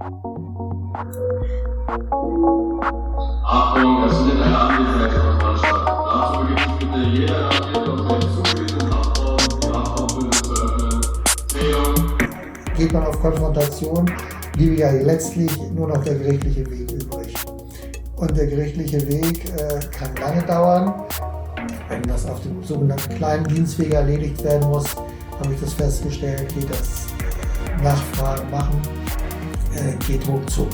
Achtung, es findet eine Anwesenheitskontrolle statt. Dazu beginnt sich bitte jeder Inhaftierte aus dem zugewiesenen Haftraum, die Haftraumbündel zu öffnen. Zählung. Geht man auf Konfrontation, bliebe ja letztlich nur noch der gerichtliche Weg übrig. Und der gerichtliche Weg kann lange dauern. Wenn das auf dem sogenannten kleinen Dienstweg erledigt werden muss, habe ich das festgestellt, geht das Nachfragen machen, geht ruckzuck.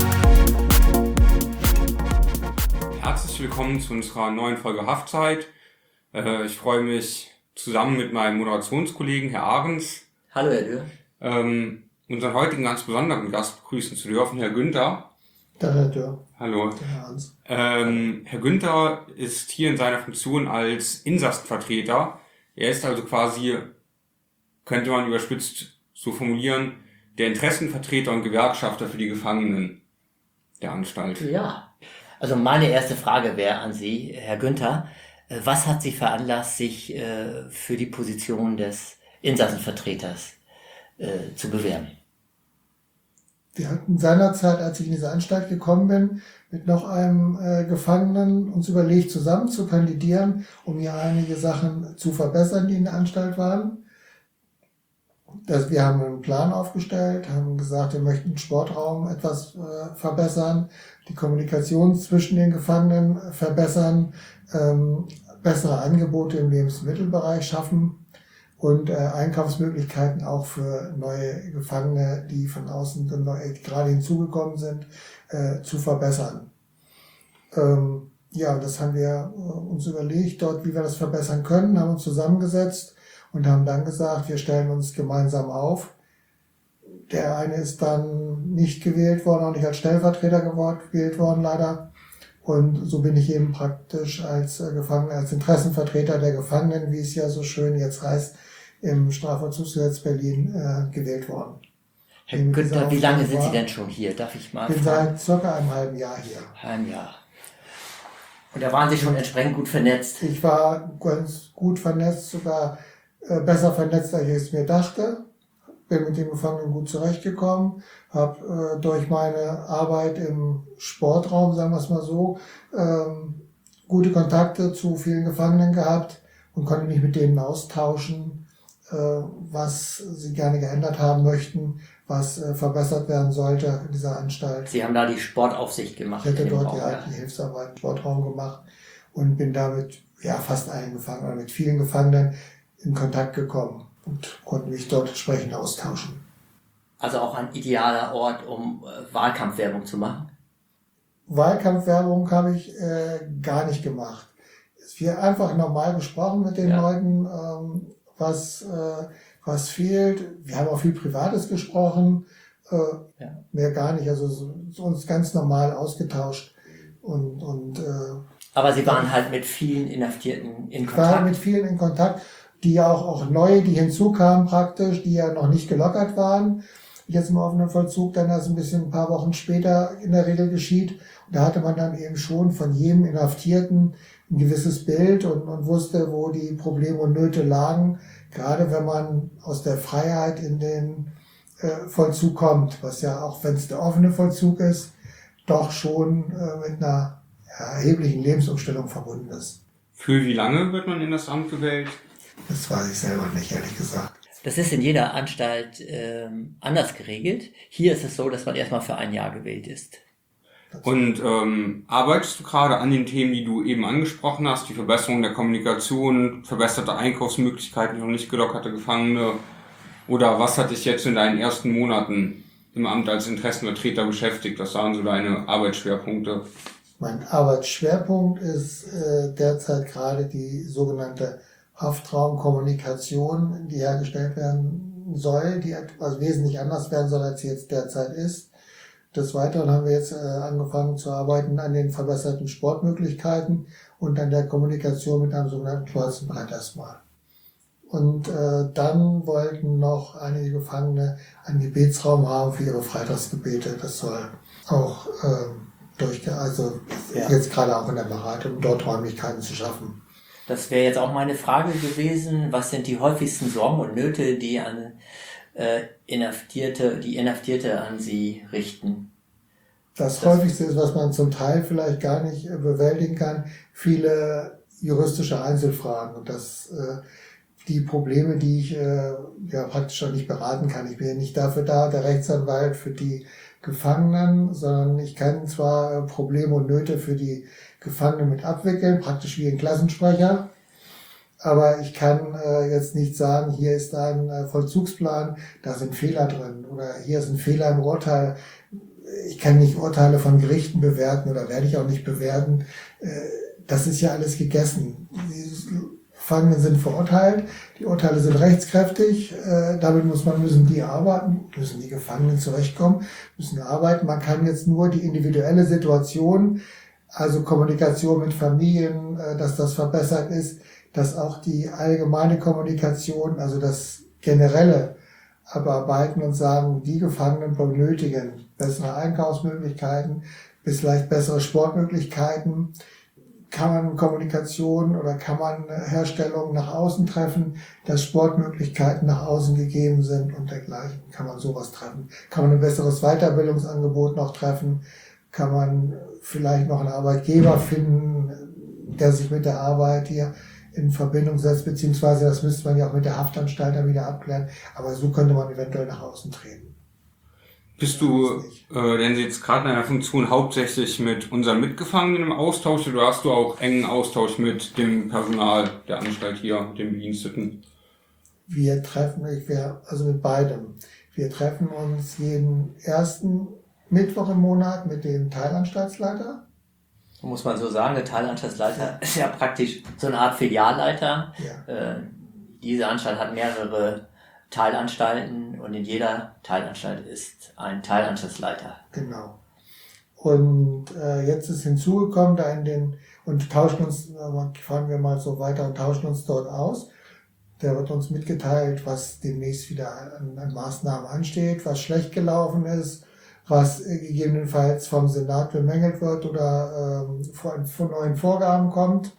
Herzlich willkommen zu unserer neuen Folge Haftzeit. Ich freue mich zusammen mit meinem Moderationskollegen Herr Ahrens, Hallo Herr Dürr. unseren heutigen ganz besonderen Gast begrüßen zu dürfen, Herr Günther. Der Herr Dürr. Hallo. Der Herr Hans. Herr Günther ist hier in seiner Funktion als Insassenvertreter. Er ist also quasi, könnte man überspitzt so formulieren, der Interessenvertreter und Gewerkschafter für die Gefangenen der Anstalt. Ja, also meine erste Frage wäre an Sie, Herr Günther. Was hat Sie veranlasst, sich für die Position des Insassenvertreters zu bewerben? Wir hatten seinerzeit, als ich in diese Anstalt gekommen bin, mit noch einem Gefangenen uns überlegt, zusammen zu kandidieren, um hier einige Sachen zu verbessern, die in der Anstalt waren. Wir haben einen Plan aufgestellt, haben gesagt, wir möchten den Sportraum etwas verbessern, die Kommunikation zwischen den Gefangenen verbessern, bessere Angebote im Lebensmittelbereich schaffen und Einkaufsmöglichkeiten auch für neue Gefangene, die von außen gerade hinzugekommen sind, zu verbessern. Das haben wir uns überlegt, dort, wie wir das verbessern können, haben uns zusammengesetzt und haben dann gesagt, wir stellen uns gemeinsam auf. Der eine ist dann nicht gewählt worden, auch nicht als Stellvertreter gewählt worden, leider. Und so bin ich eben praktisch als Gefangener, als Interessenvertreter der Gefangenen, wie es ja so schön jetzt heißt, im Strafvollzugsgesetz Berlin gewählt worden. Herr Günther, wie lange sind Sie denn schon hier? Darf ich mal fragen? Ich bin seit circa einem halben Jahr hier. Ein Jahr. Und da waren Sie schon entsprechend gut vernetzt? Ich war ganz gut vernetzt, sogar besser vernetzt, als ich es mir dachte. Bin mit den Gefangenen gut zurechtgekommen, habe durch meine Arbeit im Sportraum, sagen wir es mal so, gute Kontakte zu vielen Gefangenen gehabt und konnte mich mit denen austauschen, was sie gerne geändert haben möchten, was verbessert werden sollte in dieser Anstalt. Sie haben da die Sportaufsicht gemacht? Ich hätte dort die Hilfsarbeit im Sportraum gemacht und bin damit fast allen Gefangenen, oder mit vielen Gefangenen in Kontakt gekommen und konnte mich dort entsprechend austauschen. Also auch ein idealer Ort, um Wahlkampfwerbung zu machen? Wahlkampfwerbung habe ich gar nicht gemacht. Wir einfach normal gesprochen mit den Leuten, was fehlt. Wir haben auch viel Privates gesprochen, mehr gar nicht. Also uns ganz normal ausgetauscht Aber Sie waren halt mit vielen Inhaftierten in Kontakt? Ich war mit vielen in Kontakt, die auch neue, die hinzukamen praktisch, die ja noch nicht gelockert waren. Jetzt im offenen Vollzug, dann erst ein paar Wochen später in der Regel geschieht. Und da hatte man dann eben schon von jedem Inhaftierten ein gewisses Bild und wusste, wo die Probleme und Nöte lagen. Gerade wenn man aus der Freiheit in den Vollzug kommt, was ja auch, wenn es der offene Vollzug ist, doch schon mit einer erheblichen Lebensumstellung verbunden ist. Für wie lange wird man in das Amt gewählt? Das weiß ich selber nicht, ehrlich gesagt. Das ist in jeder Anstalt anders geregelt. Hier ist es so, dass man erstmal für ein Jahr gewählt ist. Und arbeitest du gerade an den Themen, die du eben angesprochen hast, die Verbesserung der Kommunikation, verbesserte Einkaufsmöglichkeiten für noch nicht gelockerte Gefangene? Oder was hat dich jetzt in deinen ersten Monaten im Amt als Interessenvertreter beschäftigt? Was waren so deine Arbeitsschwerpunkte? Mein Arbeitsschwerpunkt ist derzeit gerade die sogenannte Haftraumkommunikation, die hergestellt werden soll, die etwas wesentlich anders werden soll, als sie jetzt derzeit ist. Des Weiteren haben wir jetzt angefangen zu arbeiten an den verbesserten Sportmöglichkeiten und an der Kommunikation mit einem sogenannten Knolzenbrett erstmal. Und dann wollten noch einige Gefangene einen Gebetsraum haben für ihre Freitagsgebete. Das soll auch jetzt gerade auch in der Beratung, dort Räumlichkeiten zu schaffen. Das wäre jetzt auch meine Frage gewesen. Was sind die häufigsten Sorgen und Nöte, die an die Inhaftierte an sie richten. Das häufigste ist, was man zum Teil vielleicht gar nicht bewältigen kann, viele juristische Einzelfragen und die Probleme, die ich praktisch auch nicht beraten kann. Ich bin ja nicht dafür da, der Rechtsanwalt für die Gefangenen, sondern ich kann zwar Probleme und Nöte für die Gefangenen mit abwickeln, praktisch wie ein Klassensprecher, aber ich kann jetzt nicht sagen, hier ist ein Vollzugsplan, da sind Fehler drin oder hier ist ein Fehler im Urteil. Ich kann nicht Urteile von Gerichten bewerten oder werde ich auch nicht bewerten. Das ist ja alles gegessen. Die Gefangenen sind verurteilt, die Urteile sind rechtskräftig, damit müssen die arbeiten, müssen die Gefangenen zurechtkommen, müssen arbeiten. Man kann jetzt nur die individuelle Situation, also Kommunikation mit Familien, dass das verbessert ist, dass auch die allgemeine Kommunikation, also das generelle abarbeiten und sagen, die Gefangenen benötigen bessere Einkaufsmöglichkeiten, vielleicht bessere Sportmöglichkeiten. Kann man Kommunikation oder kann man Herstellung nach außen treffen, dass Sportmöglichkeiten nach außen gegeben sind und dergleichen. Kann man sowas treffen? Kann man ein besseres Weiterbildungsangebot noch treffen? Kann man vielleicht noch einen Arbeitgeber finden, der sich mit der Arbeit hier in Verbindung setzt, beziehungsweise das müsste man ja auch mit der Haftanstalt dann wieder abklären, aber so könnte man eventuell nach außen treten. Bist du denn jetzt gerade in einer Funktion hauptsächlich mit unseren Mitgefangenen im Austausch oder hast du auch engen Austausch mit dem Personal der Anstalt hier, mit den Bediensteten? Wir treffen, also mit beidem. Wir treffen uns jeden ersten Mittwoch im Monat mit dem Teilanstaltsleiter. Muss man so sagen, der Teilanstaltsleiter ist ja praktisch so eine Art Filialleiter. Ja. Diese Anstalt hat mehrere Teilanstalten und in jeder Teilanstalt ist ein Teilanstaltsleiter. Genau. Und jetzt ist hinzugekommen, fahren wir mal so weiter und tauschen uns dort aus. Der wird uns mitgeteilt, was demnächst wieder an Maßnahmen ansteht, was schlecht gelaufen ist, was gegebenenfalls vom Senat bemängelt wird oder von neuen Vorgaben kommt,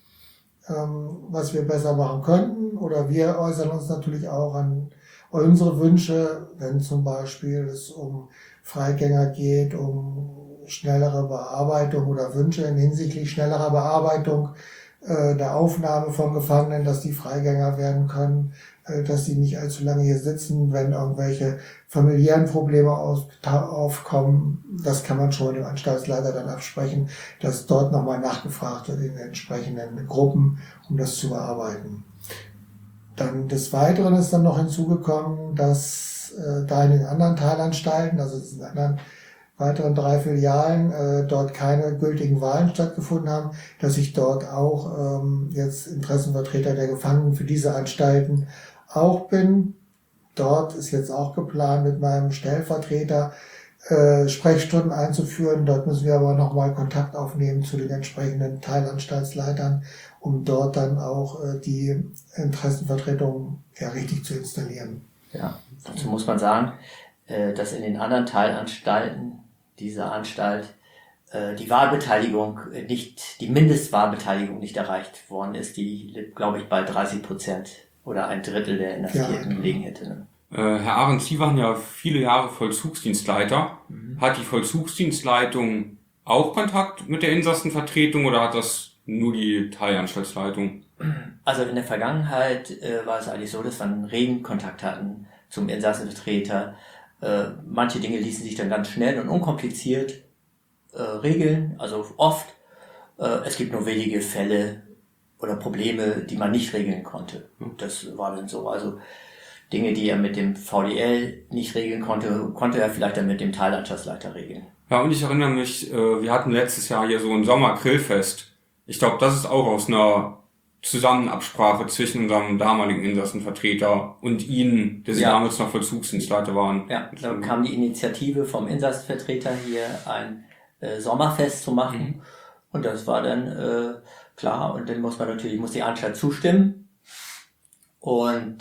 was wir besser machen könnten. Oder wir äußern uns natürlich auch an unsere Wünsche, wenn zum Beispiel es um Freigänger geht, um schnellere Bearbeitung oder Wünsche hinsichtlich schnellerer Bearbeitung der Aufnahme von Gefangenen, dass die Freigänger werden können, dass sie nicht allzu lange hier sitzen, wenn irgendwelche familiären Probleme aufkommen. Das kann man schon mit dem Anstaltsleiter dann absprechen, dass dort nochmal nachgefragt wird in den entsprechenden Gruppen, um das zu bearbeiten. Dann des Weiteren ist dann noch hinzugekommen, dass da in den anderen Teilanstalten, also in den anderen weiteren 3 Filialen, dort keine gültigen Wahlen stattgefunden haben, dass ich dort auch jetzt Interessenvertreter der Gefangenen für diese Anstalten auch bin. Dort ist jetzt auch geplant, mit meinem Stellvertreter Sprechstunden einzuführen. Dort müssen wir aber nochmal Kontakt aufnehmen zu den entsprechenden Teilanstaltsleitern, um dort dann auch die Interessenvertretung richtig zu installieren. Ja, dazu muss man sagen, dass in den anderen Teilanstalten dieser Anstalt die Mindestwahlbeteiligung nicht erreicht worden ist, die, glaube ich, bei 30% oder 1/3 der Inhaftierten liegen hätte. Ne? Herr Ahrens, Sie waren ja viele Jahre Vollzugsdienstleiter. Hat die Vollzugsdienstleitung auch Kontakt mit der Insassenvertretung oder hat das nur die Teilanstaltsleitung? Also in der Vergangenheit war es eigentlich so, dass wir einen regen Kontakt hatten zum Insassenvertreter. Manche Dinge ließen sich dann ganz schnell und unkompliziert regeln, also oft. Es gibt nur wenige Fälle oder Probleme, die man nicht regeln konnte. Das war dann so. Also Dinge, die er mit dem VDL nicht regeln konnte, konnte er vielleicht dann mit dem Teilanstaltsleiter regeln. Ja, und ich erinnere mich, wir hatten letztes Jahr hier so ein Sommergrillfest. Ich glaube, das ist auch aus einer Zusammenabsprache zwischen unserem damaligen Insassenvertreter und Ihnen, der Sie damals noch Vollzugsdienstleiter waren. Ja, da kam die Initiative vom Insassenvertreter hier ein Sommerfest zu machen. Und das war dann klar. Und dann muss die Anstalt zustimmen. Und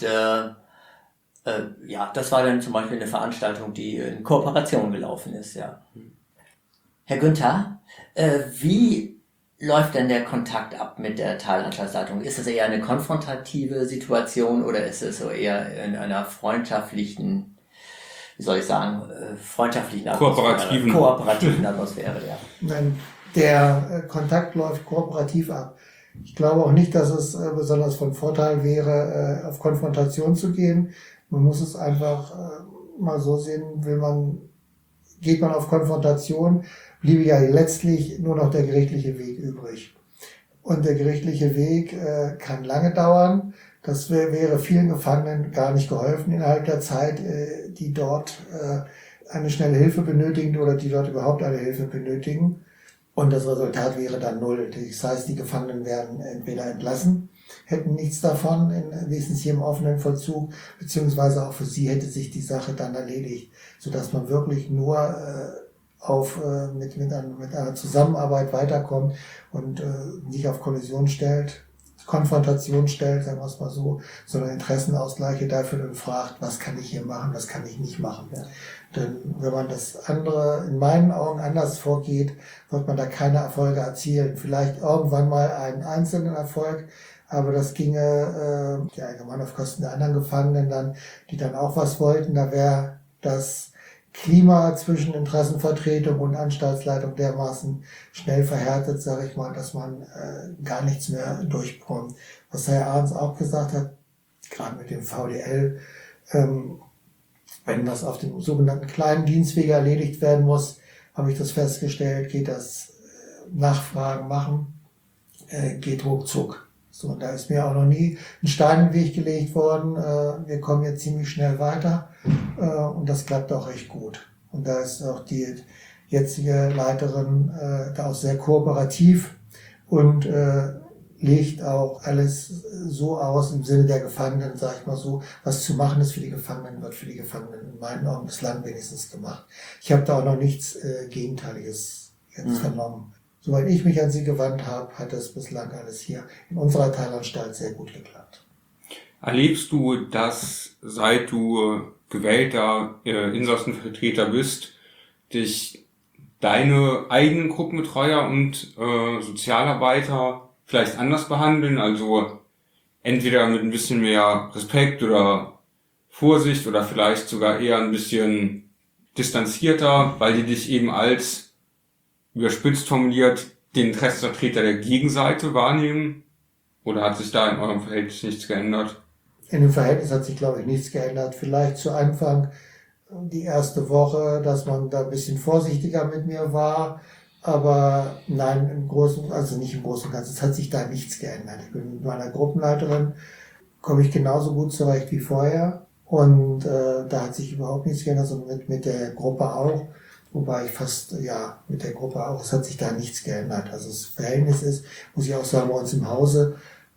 das war dann zum Beispiel eine Veranstaltung, die in Kooperation gelaufen ist. Ja. Herr Günther, wie läuft denn der Kontakt ab mit der Teilanstaltsleitung? Ist es eher eine konfrontative Situation oder ist es so eher in einer freundschaftlichen, wie soll ich sagen, freundschaftlichen Atmosphäre? Kooperativen Atmosphäre, ja. Nein, der Kontakt läuft kooperativ ab. Ich glaube auch nicht, dass es besonders von Vorteil wäre, auf Konfrontation zu gehen. Man muss es einfach mal so sehen, geht man auf Konfrontation, bliebe ja letztlich nur noch der gerichtliche Weg übrig. Und der gerichtliche Weg kann lange dauern. Das wäre vielen Gefangenen gar nicht geholfen innerhalb der Zeit, die dort eine schnelle Hilfe benötigen oder die dort überhaupt eine Hilfe benötigen. Und das Resultat wäre dann 0. Das heißt, die Gefangenen werden entweder entlassen, hätten nichts davon, wenigstens hier im offenen Vollzug, beziehungsweise auch für sie hätte sich die Sache dann erledigt, sodass man wirklich nur mit einer Zusammenarbeit weiterkommt und nicht auf Konfrontation stellt, sagen wir es mal so, sondern Interessenausgleiche dafür dann fragt, was kann ich hier machen, was kann ich nicht machen. Ja. Denn wenn man das andere in meinen Augen anders vorgeht, wird man da keine Erfolge erzielen. Vielleicht irgendwann mal einen einzelnen Erfolg, aber das ginge ja allgemein auf Kosten der anderen Gefangenen dann, die dann auch was wollten. Da wäre das Klima zwischen Interessenvertretung und Anstaltsleitung dermaßen schnell verhärtet, sage ich mal, dass man gar nichts mehr durchbekommt. Was Herr Arns auch gesagt hat, gerade mit dem VDL, wenn das auf dem sogenannten kleinen Dienstweg erledigt werden muss, habe ich das festgestellt, geht das Nachfragen machen, geht ruckzuck. So, und da ist mir auch noch nie ein Stein in den Weg gelegt worden. Wir kommen jetzt ziemlich schnell weiter und das klappt auch recht gut. Und da ist auch die jetzige Leiterin da auch sehr kooperativ und legt auch alles so aus im Sinne der Gefangenen, sag ich mal so, was zu machen ist für die Gefangenen, wird für die Gefangenen in meinen Augen bislang wenigstens gemacht. Ich habe da auch noch nichts Gegenteiliges jetzt vernommen. Soweit ich mich an sie gewandt habe, hat das bislang alles hier in unserer Teilanstalt sehr gut geklappt. Erlebst du, dass seit du gewählter Insassenvertreter bist, dich deine eigenen Gruppenbetreuer und Sozialarbeiter vielleicht anders behandeln? Also entweder mit ein bisschen mehr Respekt oder Vorsicht oder vielleicht sogar eher ein bisschen distanzierter, weil die dich eben als, überspitzt formuliert, den Interessenvertreter der Gegenseite wahrnehmen? Oder hat sich da in eurem Verhältnis nichts geändert? In dem Verhältnis hat sich, glaube ich, nichts geändert. Vielleicht zu Anfang die erste Woche, dass man da ein bisschen vorsichtiger mit mir war. Aber nein, nicht im Großen und Ganzen, es hat sich da nichts geändert. Ich bin mit meiner Gruppenleiterin, komme ich genauso gut zurecht wie vorher. Und da hat sich überhaupt nichts geändert, sondern mit der Gruppe auch. Wobei mit der Gruppe auch, es hat sich da nichts geändert. Also das Verhältnis ist, muss ich auch sagen, bei uns im Hause,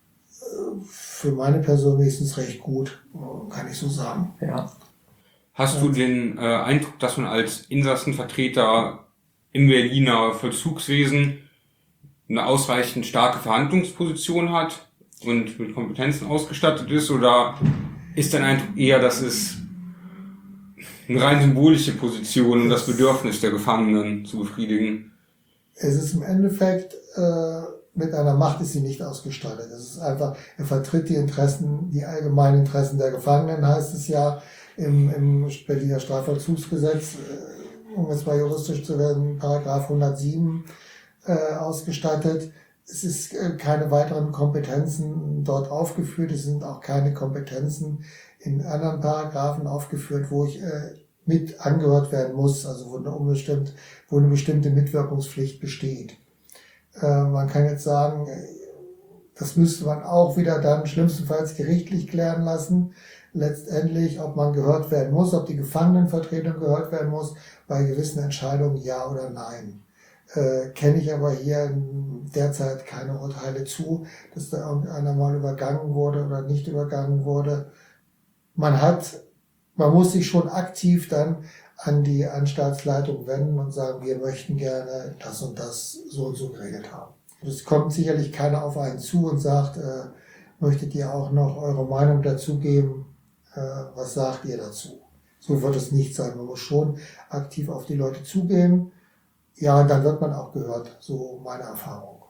für meine Person wenigstens recht gut, kann ich so sagen. Ja. Hast du den Eindruck, dass man als Insassenvertreter im Berliner Vollzugswesen eine ausreichend starke Verhandlungsposition hat und mit Kompetenzen ausgestattet ist? Oder ist dein Eindruck eher, dass es eine rein symbolische Position, um das Bedürfnis der Gefangenen zu befriedigen? Es ist im Endeffekt, mit einer Macht ist sie nicht ausgestattet. Es ist einfach, er vertritt die allgemeinen Interessen der Gefangenen, heißt es ja im Berliner Strafvollzugsgesetz, um jetzt mal juristisch zu werden, Paragraph 107 ausgestattet. Es ist keine weiteren Kompetenzen dort aufgeführt. Es sind auch keine Kompetenzen in anderen Paragraphen aufgeführt, wo ich mit angehört werden muss, also wo eine bestimmte Mitwirkungspflicht besteht. Man kann jetzt sagen, das müsste man auch wieder dann schlimmstenfalls gerichtlich klären lassen. Letztendlich, ob man gehört werden muss, ob die Gefangenenvertretung gehört werden muss, bei gewissen Entscheidungen ja oder nein. Kenne ich aber hier derzeit keine Urteile zu, dass da irgendeiner mal übergangen wurde oder nicht übergangen wurde. Man muss sich schon aktiv dann an die Anstaltsleitung wenden und sagen, wir möchten gerne das und das so und so geregelt haben. Es kommt sicherlich keiner auf einen zu und sagt, möchtet ihr auch noch eure Meinung dazu geben? Was sagt ihr dazu? So wird es nicht sein. Man muss schon aktiv auf die Leute zugehen. Ja, und dann wird man auch gehört. So meine Erfahrung.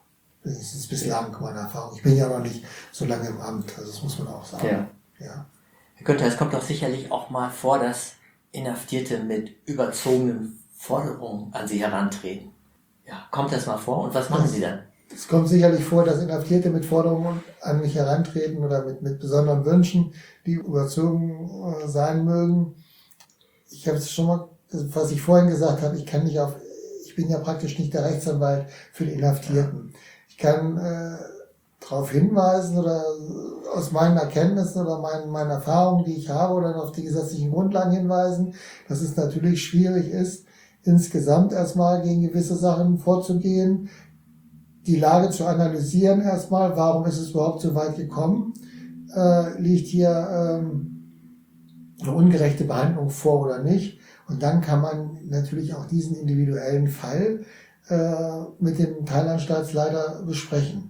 Das ist bislang meine Erfahrung. Ich bin ja noch nicht so lange im Amt, also das muss man auch sagen. Ja. Herr Günther, es kommt doch sicherlich auch mal vor, dass Inhaftierte mit überzogenen Forderungen an Sie herantreten. Ja, kommt das mal vor und was machen Sie dann? Es kommt sicherlich vor, dass Inhaftierte mit Forderungen an mich herantreten oder mit besonderen Wünschen, die überzogen sein mögen. Ich habe es schon mal, was ich vorhin gesagt habe, ich bin ja praktisch nicht der Rechtsanwalt für die Inhaftierten. Ich kann darauf hinweisen oder aus meinen Erkenntnissen oder meinen Erfahrungen, die ich habe, oder auf die gesetzlichen Grundlagen hinweisen, dass es natürlich schwierig ist, insgesamt erstmal gegen gewisse Sachen vorzugehen, die Lage zu analysieren erstmal, warum ist es überhaupt so weit gekommen, liegt hier eine ungerechte Behandlung vor oder nicht. Und dann kann man natürlich auch diesen individuellen Fall mit dem Teilanstaltsleiter besprechen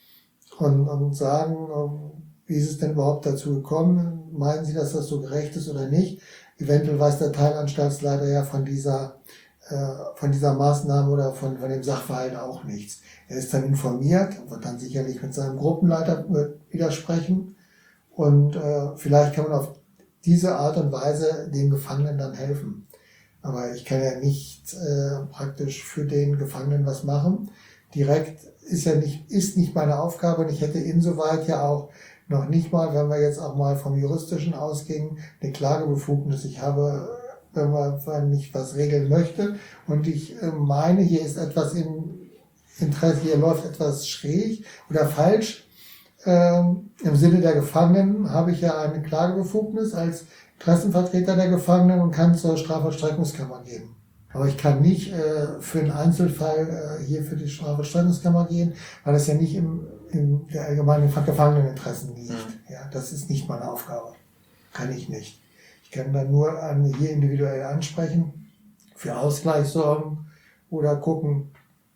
und sagen, wie ist es denn überhaupt dazu gekommen? Meinen Sie, dass das so gerecht ist oder nicht? Eventuell weiß der Teilanstaltsleiter ja von dieser Maßnahme oder von dem Sachverhalt auch nichts. Er ist dann informiert, wird dann sicherlich mit seinem Gruppenleiter widersprechen und vielleicht kann man auf diese Art und Weise dem Gefangenen dann helfen. Aber ich kann ja nicht praktisch für den Gefangenen was machen. Direkt ist nicht meine Aufgabe und ich hätte insoweit ja auch noch nicht mal, wenn wir jetzt auch mal vom Juristischen ausgehen, eine Klagebefugnis. Ich habe, wenn ich was regeln möchte und ich meine, hier ist etwas im Interesse, hier läuft etwas schräg oder falsch, im Sinne der Gefangenen habe ich ja eine Klagebefugnis als Interessenvertreter der Gefangenen und kann zur Strafvollstreckungskammer gehen. Aber ich kann nicht für einen Einzelfall hier für die Strafvollstreckungskammer gehen, weil das ja nicht in der allgemeinen Gefangeneninteressen liegt. Ja, das ist nicht meine Aufgabe. Kann ich nicht. Ich kann dann nur hier individuell ansprechen, für Ausgleich sorgen oder gucken,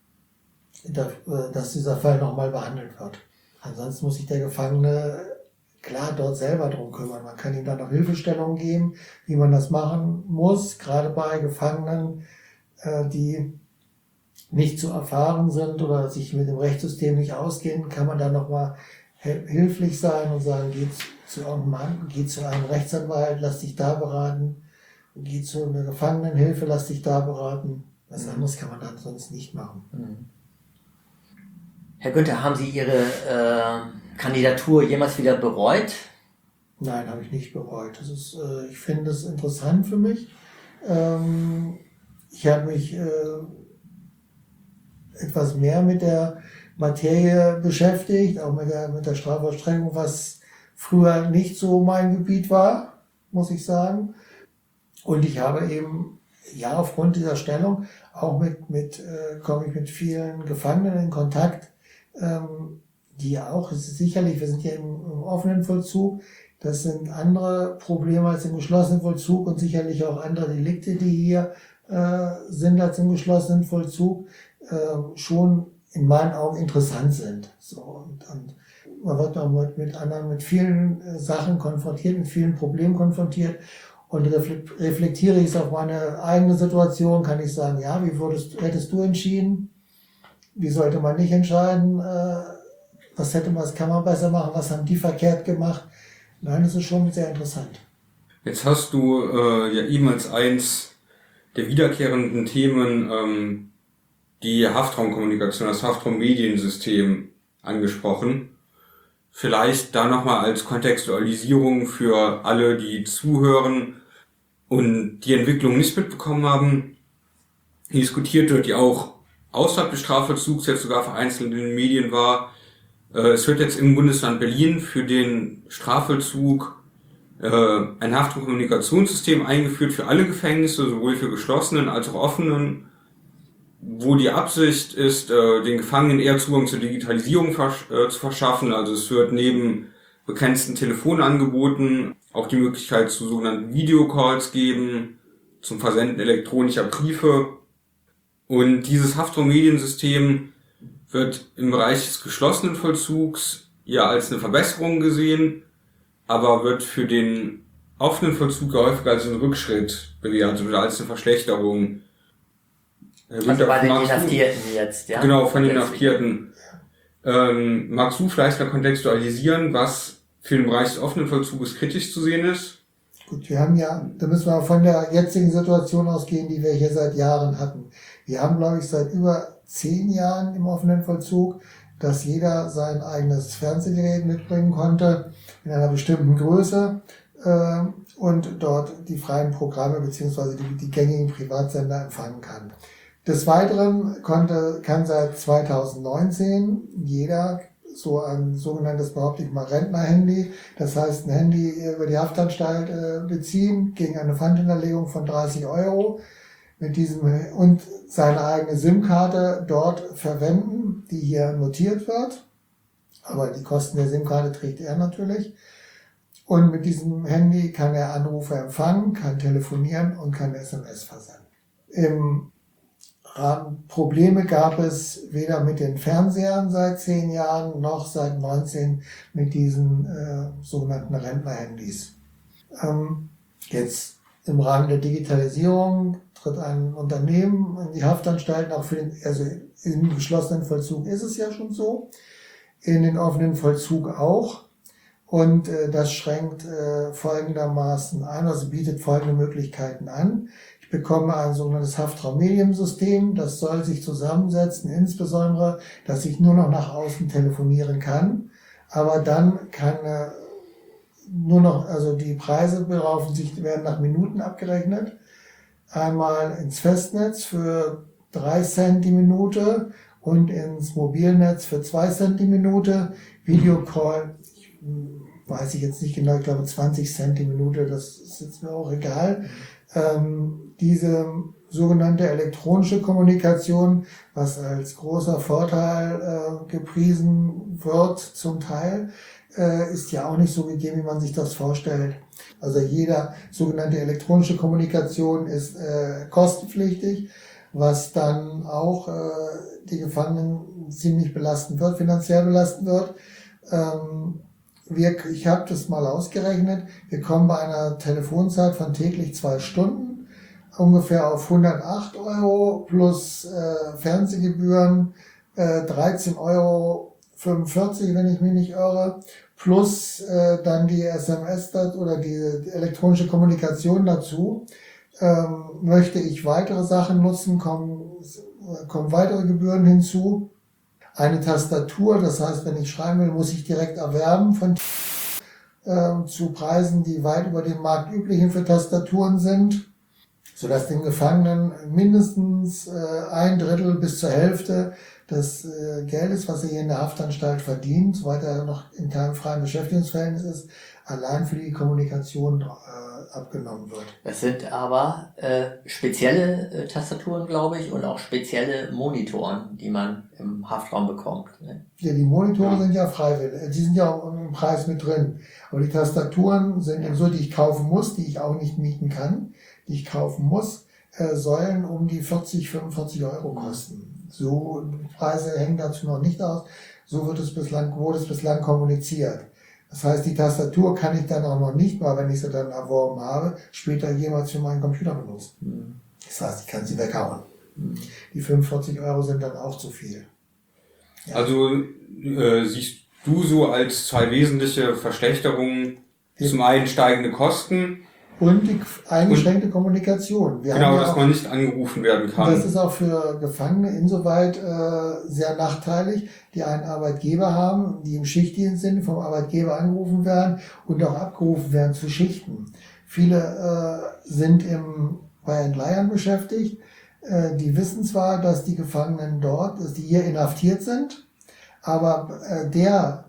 dass dieser Fall nochmal behandelt wird. Ansonsten muss sich der Gefangene klar dort selber drum kümmern. Man kann ihm dann noch Hilfestellungen geben, wie man das machen muss, gerade bei Gefangenen, die nicht zu erfahren sind oder sich mit dem Rechtssystem nicht auskennen, kann man dann nochmal hilflich sein und sagen, geh zu einem Rechtsanwalt, lass dich da beraten, geh zu einer Gefangenenhilfe, lass dich da beraten. Was anderes kann man dann sonst nicht machen. Herr Günther, haben Sie Ihre Kandidatur jemals wieder bereut? Nein, habe ich nicht bereut. Ich finde es interessant für mich. Ich habe mich etwas mehr mit der Materie beschäftigt, auch mit der Strafvollstreckung, was früher nicht so mein Gebiet war, muss ich sagen. Und ich habe eben, ja, aufgrund dieser Stellung auch komme ich mit vielen Gefangenen in Kontakt, die auch, es ist sicherlich, wir sind hier im offenen Vollzug, das sind andere Probleme als im geschlossenen Vollzug und sicherlich auch andere Delikte, die hier sind als im geschlossenen Vollzug, schon in meinen Augen interessant sind. So, und man wird auch mit vielen Sachen konfrontiert, mit vielen Problemen konfrontiert. Und reflektiere ich es auf meine eigene Situation, kann ich sagen, ja, hättest du entschieden? Wie sollte man nicht entscheiden? Was kann man besser machen? Was haben die verkehrt gemacht? Nein, das ist schon sehr interessant. Jetzt hast du ja eben als eins der wiederkehrenden Themen die Haftraumkommunikation, das Haftraummediensystem angesprochen. Vielleicht da nochmal als Kontextualisierung für alle, die zuhören und die Entwicklung nicht mitbekommen haben. Diskutiert wird, die auch außerhalb des Strafvollzugs jetzt sogar vereinzelt in den Medien war. Es wird jetzt im Bundesland Berlin für den Strafvollzug ein Haftraumkommunikationssystem eingeführt für alle Gefängnisse, sowohl für geschlossenen als auch offenen, wo die Absicht ist, den Gefangenen eher Zugang zur Digitalisierung zu verschaffen. Also es wird neben begrenzten Telefonangeboten auch die Möglichkeit zu sogenannten Videocalls geben, zum Versenden elektronischer Briefe. Und dieses Haftraummediensystem wird im Bereich des geschlossenen Vollzugs ja als eine Verbesserung gesehen, aber wird für den offenen Vollzug häufig als ein Rückschritt bewertet oder als eine Verschlechterung. Also bei den Inhaftierten jetzt, ja? Genau, von den Inhaftierten. Magst du vielleicht mal kontextualisieren, was für den Bereich des offenen Vollzuges kritisch zu sehen ist? Gut, wir haben ja, da müssen wir von der jetzigen Situation ausgehen, die wir hier seit Jahren hatten. Wir haben, glaube ich, seit über 10 Jahren im offenen Vollzug, dass jeder sein eigenes Fernsehgerät mitbringen konnte, in einer bestimmten Größe, und dort die freien Programme bzw. die gängigen Privatsender empfangen kann. Des Weiteren kann seit 2019 jeder so ein sogenanntes, behaupte ich mal, Rentnerhandy, das heißt ein Handy über die Haftanstalt beziehen gegen eine Pfandhinterlegung von 30 € mit diesem und seine eigene SIM-Karte dort verwenden, die hier notiert wird. Aber die Kosten der SIM-Karte trägt er natürlich. Und mit diesem Handy kann er Anrufe empfangen, kann telefonieren und kann SMS versenden. Probleme gab es weder mit den Fernsehern seit 10 Jahren noch seit 19 mit diesen sogenannten Rentnerhandys. Jetzt im Rahmen der Digitalisierung tritt ein Unternehmen in die Haftanstalten, auch also im geschlossenen Vollzug ist es ja schon so, in den offenen Vollzug auch. Und das schränkt folgendermaßen ein, also bietet folgende Möglichkeiten an. Ich bekomme ein sogenanntes Haftraummediensystem, das soll sich zusammensetzen, insbesondere, dass ich nur noch nach außen telefonieren kann, aber dann nur noch, also die Preise werden nach Minuten abgerechnet. Einmal ins Festnetz für 3 Cent die Minute und ins Mobilnetz für 2 Cent die Minute. Videocall, weiß ich jetzt nicht genau, ich glaube 20 Cent die Minute, das ist jetzt mir auch egal. Diese sogenannte elektronische Kommunikation, was als großer Vorteil gepriesen wird zum Teil, ist ja auch nicht so gegeben, wie man sich das vorstellt. Also jeder sogenannte elektronische Kommunikation ist kostenpflichtig, was dann auch die Gefangenen ziemlich belasten wird, finanziell belasten wird. Ich habe das mal ausgerechnet, wir kommen bei einer Telefonzeit von täglich 2 Stunden ungefähr auf 108 € plus Fernsehgebühren 13,45 €, wenn ich mich nicht irre, plus dann die SMS oder die elektronische Kommunikation dazu. Möchte ich weitere Sachen nutzen, kommen weitere Gebühren hinzu. Eine Tastatur, das heißt, wenn ich schreiben will, muss ich direkt erwerben zu Preisen, die weit über dem marktüblichen für Tastaturen sind, sodass den Gefangenen mindestens 1/3 bis zur Hälfte des Geldes, was er hier in der Haftanstalt verdient, soweit er noch in keinem freien Beschäftigungsverhältnis ist, allein für die Kommunikation abgenommen wird. Das sind aber spezielle Tastaturen, glaube ich, und auch spezielle Monitoren, die man im Haftraum bekommt. Ne? Ja, die Monitore sind ja freiwillig, die sind ja auch im Preis mit drin. Aber die Tastaturen sind so, die ich kaufen muss, die ich auch nicht mieten kann, die ich kaufen muss, sollen um die 40-45 € kosten. So, die Preise hängen dazu noch nicht aus. So wurde es bislang kommuniziert. Das heißt, die Tastatur kann ich dann auch noch nicht mal, wenn ich sie dann erworben habe, später jemals für meinen Computer benutzen. Das heißt, ich kann sie weghauen. Die 45 € sind dann auch zu viel. Ja. Also siehst du so als 2 wesentliche Verschlechterungen zum einen steigende Kosten und die eingeschränkte Kommunikation. Genau, dass man nicht angerufen werden kann. Das ist auch für Gefangene insoweit sehr nachteilig, die einen Arbeitgeber haben, die im Schichtdienst sind, vom Arbeitgeber angerufen werden und auch abgerufen werden zu Schichten. Viele sind bei Entleihern beschäftigt. Die wissen zwar, dass die Gefangenen dort, dass die hier inhaftiert sind, aber der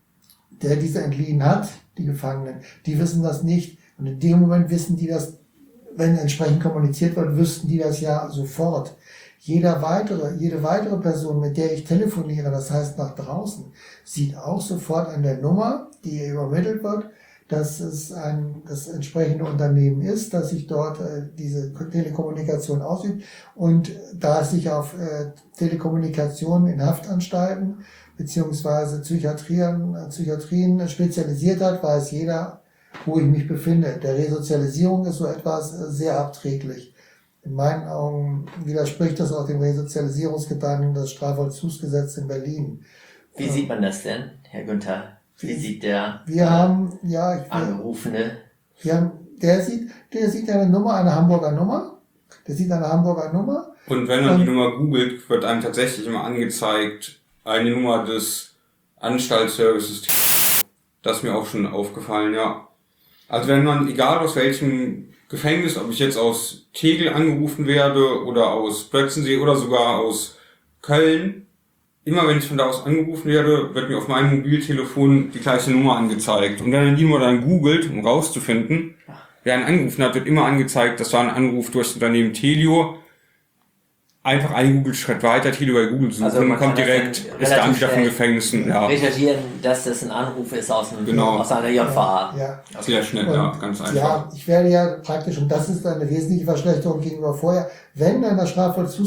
diese entliehen hat, die Gefangenen, die wissen das nicht. Und in dem Moment wissen die das, wenn entsprechend kommuniziert wird, wüssten die das ja sofort. Jede weitere Person, mit der ich telefoniere, das heißt nach draußen, sieht auch sofort an der Nummer, die ihr übermittelt wird, dass es das entsprechende Unternehmen ist, dass sich dort diese Telekommunikation ausübt. Und da es sich auf Telekommunikation in Haftanstalten beziehungsweise Psychiatrien spezialisiert hat, weiß jeder, wo ich mich befinde. Der Resozialisierung ist so etwas sehr abträglich. In meinen Augen widerspricht das auch dem Resozialisierungsgedanken des Strafvollzugsgesetzes in Berlin, Wie sieht man das denn, Herr Günther? Wie sieht der Wir haben, ja, Angerufene? der sieht eine Nummer, eine Hamburger Nummer. Der sieht eine Hamburger Nummer. Und wenn man die Nummer googelt, wird einem tatsächlich immer angezeigt, eine Nummer des Anstaltsservices. Das ist mir auch schon aufgefallen, ja. Also wenn man, egal aus welchem Gefängnis, ob ich jetzt aus Tegel angerufen werde oder aus Plötzensee oder sogar aus Köln, immer wenn ich von da aus angerufen werde, wird mir auf meinem Mobiltelefon die gleiche Nummer angezeigt. Und wenn man die Nummer dann googelt, um rauszufinden, wer einen angerufen hat, wird immer angezeigt, das war ein Anruf durch das Unternehmen Telio. Einfach einen Google-Schritt weiter, Telio bei Google suchen, Also man kommt kann das direkt, dann ist der Anbieter relativ von Gefängnissen, ja. recherchieren, dass das ein Anruf ist aus einer JVA. Ja. Sehr schnell, ja, ganz einfach. Ja, ich werde ja praktisch, und das ist eine wesentliche Verschlechterung gegenüber vorher, wenn dann das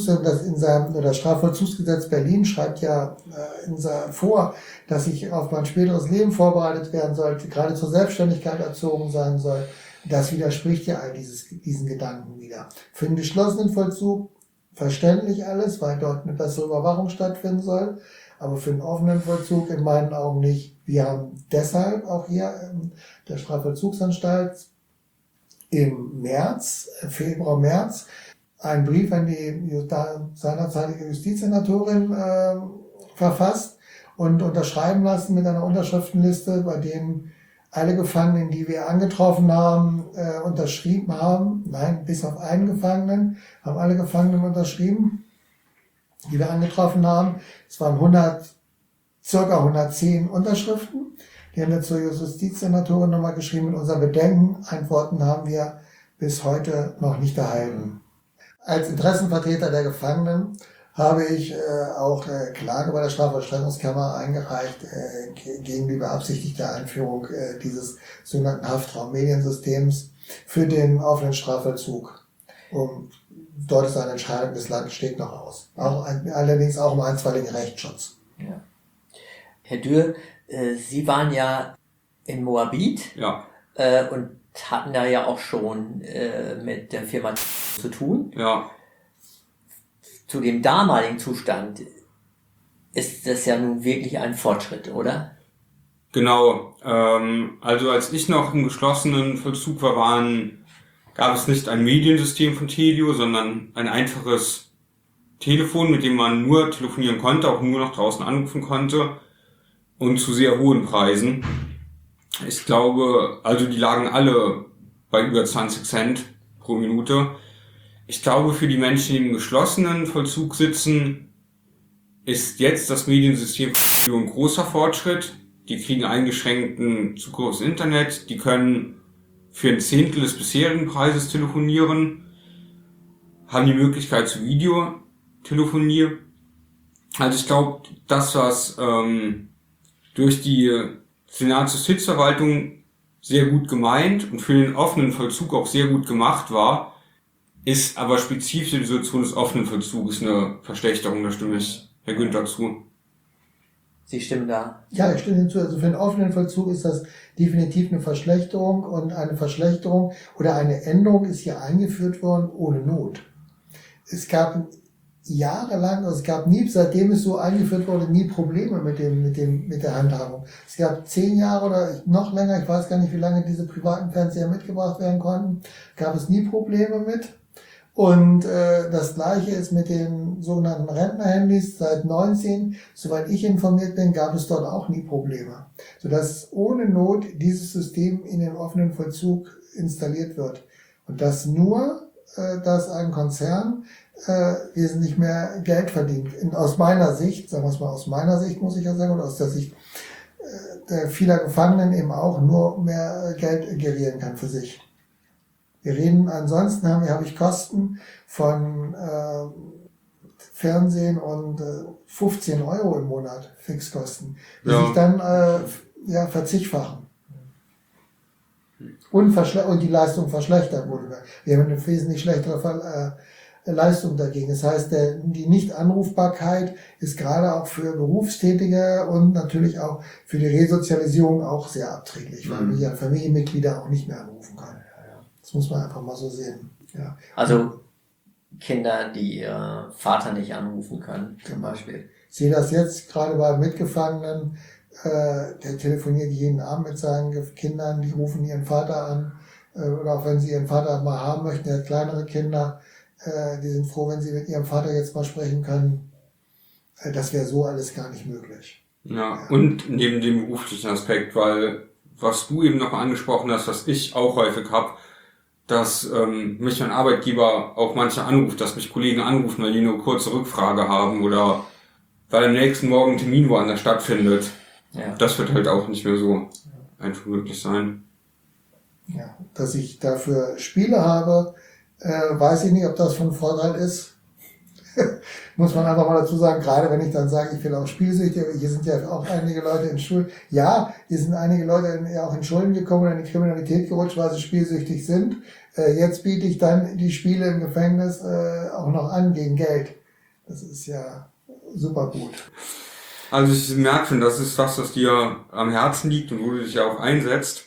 Strafvollzugsgesetz Berlin schreibt ja vor, dass ich auf mein späteres Leben vorbereitet werden sollte, gerade zur Selbstständigkeit erzogen sein soll. Das widerspricht ja all diesen Gedanken wieder. Für den geschlossenen Vollzug verständlich alles, weil dort eine bessere Überwachung stattfinden soll, aber für den offenen Vollzug in meinen Augen nicht. Wir haben deshalb auch hier in der Strafvollzugsanstalt im Februar, März, einen Brief an die seinerzeitige Justizsenatorin verfasst und unterschreiben lassen mit einer Unterschriftenliste, bei denen alle Gefangenen, die wir angetroffen haben, unterschrieben haben. Nein, bis auf einen Gefangenen haben alle Gefangenen unterschrieben, die wir angetroffen haben. Es waren circa 110 Unterschriften. Die haben wir zur Justizsenatorin nochmal geschrieben mit unseren Bedenken. Antworten haben wir bis heute noch nicht erhalten. Als Interessenvertreter der Gefangenen habe ich auch Klage bei der Strafvollstreckungskammer eingereicht gegen die beabsichtigte Einführung dieses sogenannten Haftraummediensystems für den offenen Strafvollzug. Und dort ist eine Entscheidung des Landes, steht noch aus. Allerdings auch um einstweiligen Rechtsschutz. Ja. Herr Dürr, Sie waren ja in Moabit und hatten da ja auch schon mit der Firma zu tun. Ja. Zu dem damaligen Zustand ist das ja nun wirklich ein Fortschritt, oder? Genau. Also als ich noch im geschlossenen Vollzug war, gab es nicht ein Mediensystem von Telio, sondern ein einfaches Telefon, mit dem man nur telefonieren konnte, auch nur nach draußen anrufen konnte und zu sehr hohen Preisen. Ich glaube, also die lagen alle bei über 20 Cent pro Minute. Ich glaube, für die Menschen, die im geschlossenen Vollzug sitzen, ist jetzt das Mediensystem ein großer Fortschritt. Die kriegen eingeschränkten Zugriff aufs Internet, die können für ein Zehntel des bisherigen Preises telefonieren, haben die Möglichkeit zu Videotelefonie. Also ich glaube, das, was durch die Senatsjustizverwaltung sehr gut gemeint und für den offenen Vollzug auch sehr gut gemacht war, ist aber spezifisch die Situation des offenen Vollzuges eine Verschlechterung, da stimme ich Herr Günther zu. Sie stimmen da? Ja, ich stimme hinzu. Also für den offenen Vollzug ist das definitiv eine Verschlechterung, und eine Verschlechterung oder eine Änderung ist hier eingeführt worden ohne Not. Es gab jahrelang, also es gab nie, seitdem es so eingeführt wurde, nie Probleme mit der Handhabung. Es gab 10 Jahre oder noch länger, ich weiß gar nicht, wie lange diese privaten Fernseher mitgebracht werden konnten, gab es nie Probleme mit. Und das Gleiche ist mit den sogenannten Rentnerhandys seit 19. Soweit ich informiert bin, gab es dort auch nie Probleme. Sodass ohne Not dieses System in den offenen Vollzug installiert wird. Und das nur, dass ein Konzern wesentlich mehr Geld verdient. Aus meiner Sicht, sagen wir es mal aus meiner Sicht, muss ich ja sagen, oder aus der Sicht vieler Gefangenen eben auch nur mehr Geld gerieren kann für sich. Wir reden, ansonsten habe ich Kosten von Fernsehen und 15 Euro im Monat, Fixkosten, die sich dann verzichtfachen. Und die Leistung verschlechtert wurde. Wir haben eine wesentlich schlechtere Leistung dagegen. Das heißt, die Nichtanrufbarkeit ist gerade auch für Berufstätige und natürlich auch für die Resozialisierung auch sehr abträglich, weil wir Familienmitglieder auch nicht mehr anrufen können. Das muss man einfach mal so sehen. Ja. Also Kinder, die ihr Vater nicht anrufen können, zum Beispiel. Ich sehe das jetzt gerade bei Mitgefangenen, der telefoniert jeden Abend mit seinen Kindern, die rufen ihren Vater an, oder auch wenn sie ihren Vater mal haben möchten, der hat kleinere Kinder, die sind froh, wenn sie mit ihrem Vater jetzt mal sprechen können. Das wäre so alles gar nicht möglich. Ja, und neben dem beruflichen Aspekt, weil was du eben noch angesprochen hast, was ich auch häufig habe, dass mich mein Arbeitgeber auch manche anruft, dass mich Kollegen anrufen, weil die nur kurze Rückfrage haben oder weil am nächsten Morgen ein Termin woanders stattfindet. Ja. Das wird halt auch nicht mehr so einfach möglich sein. Ja, dass ich dafür Spiele habe, weiß ich nicht, ob das von Vorteil ist. Muss man einfach mal dazu sagen, gerade wenn ich dann sage, ich will auch spielsüchtig, hier sind ja auch einige Leute in Schulen, ja, hier sind einige Leute auch in Schulden gekommen oder in die Kriminalität gerutscht, weil sie spielsüchtig sind. Jetzt biete ich dann die Spiele im Gefängnis auch noch an gegen Geld. Das ist ja super gut. Also ich merke schon, das ist was, das dir am Herzen liegt und wo du dich ja auch einsetzt.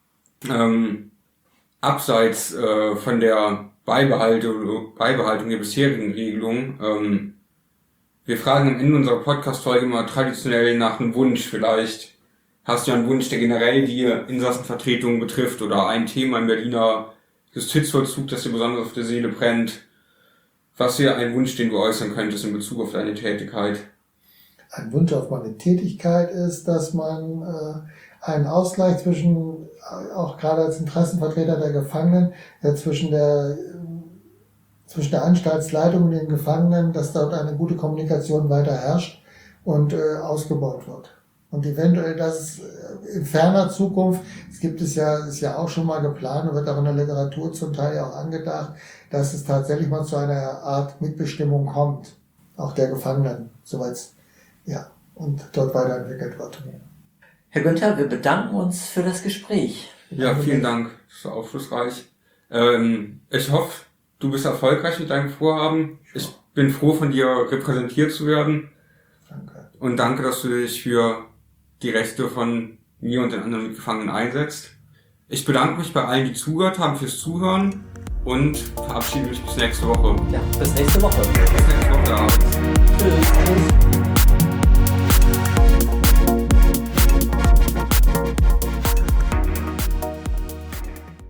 Abseits von der Beibehaltung der bisherigen Regelung. Wir fragen am Ende unserer Podcast-Folge immer traditionell nach einem Wunsch. Vielleicht hast du einen Wunsch, der generell die Insassenvertretung betrifft oder ein Thema im Berliner Justizvollzug, das dir besonders auf der Seele brennt. Was wäre ein Wunsch, den du äußern könntest in Bezug auf deine Tätigkeit? Ein Wunsch auf meine Tätigkeit ist, dass man einen Ausgleich zwischen, auch gerade als Interessenvertreter der Gefangenen, zwischen der Anstaltsleitung und den Gefangenen, dass dort eine gute Kommunikation weiter herrscht und ausgebaut wird. Und eventuell, dass in ferner Zukunft, ist ja auch schon mal geplant und wird auch in der Literatur zum Teil ja auch angedacht, dass es tatsächlich mal zu einer Art Mitbestimmung kommt, auch der Gefangenen, soweit und dort weiterentwickelt wird. Herr Günther, wir bedanken uns für das Gespräch. Ja, vielen Dank. Das war aufschlussreich. Ich hoffe, du bist erfolgreich mit deinem Vorhaben. Ich bin froh, von dir repräsentiert zu werden. Danke. Und danke, dass du dich für die Rechte von mir und den anderen Mitgefangenen einsetzt. Ich bedanke mich bei allen, die zugehört haben, fürs Zuhören und verabschiede mich bis nächste Woche. Ja, bis nächste Woche. Bis nächste Woche abends. Tschüss.